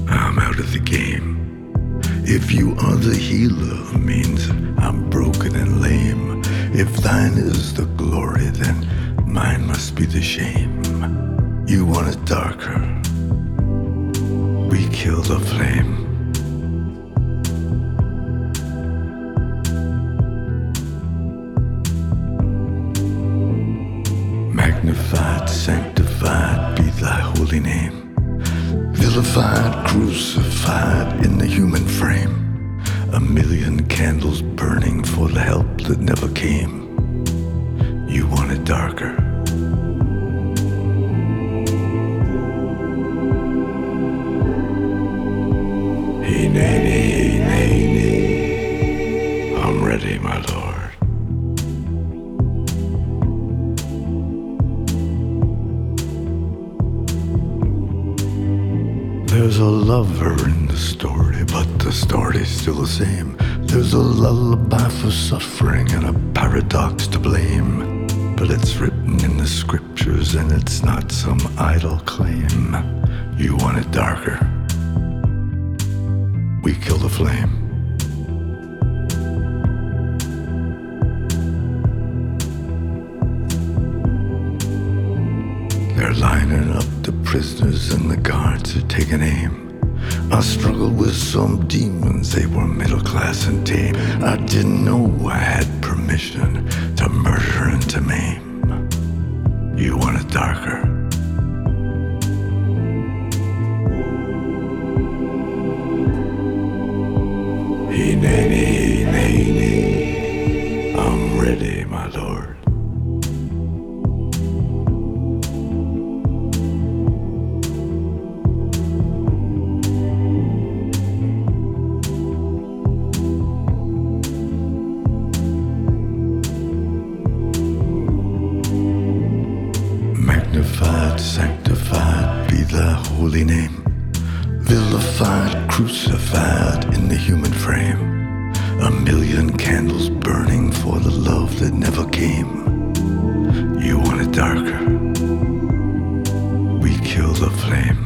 I'm out of the game. If you are the healer, means I'm broken and lame. If thine is the glory, then mine must be the shame. You want it darker, we kill the flame. Magnified, sanctified be thy holy name. Vilified, crucified in the human frame. A million candles burning for the help that never came. You want it darker. Hey, nay, nay, nay, nay. I'm ready, my lord. There's a lover in the story, but the story's still the same. There's a lullaby for suffering and a paradox to blame. But it's written in the scriptures and it's not some idle claim. You want it darker, we kill the flame. They're lining up the prisoners and the guards are taking aim. I struggled with some demons, they were middle class and tame. I didn't know I had permission to murder and to maim. You want it darker, hey, nay, nay, nay, nay. I'm ready, my lord. Magnified, sanctified be thy holy name. Vilified, crucified in the human frame. A million candles burning for the love that never came. You want it darker, we kill the flame.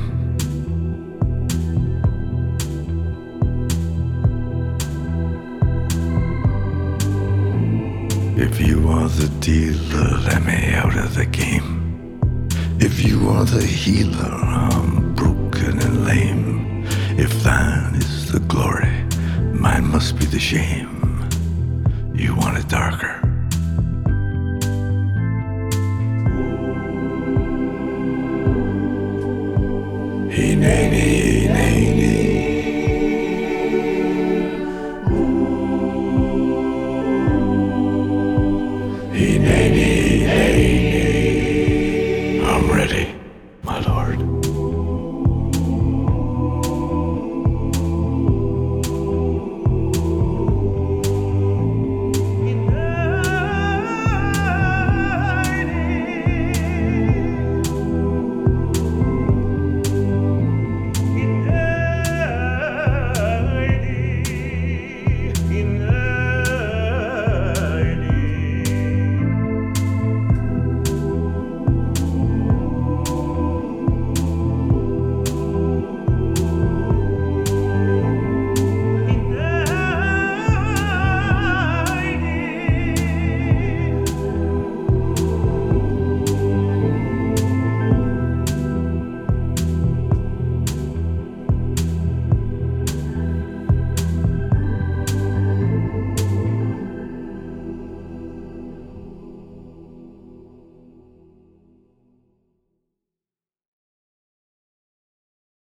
If you are the dealer, let me out of the game. If you are the healer, I'm broken and lame. If thine is the glory, mine must be the shame. You want it darker, hey, nay, nay, nay.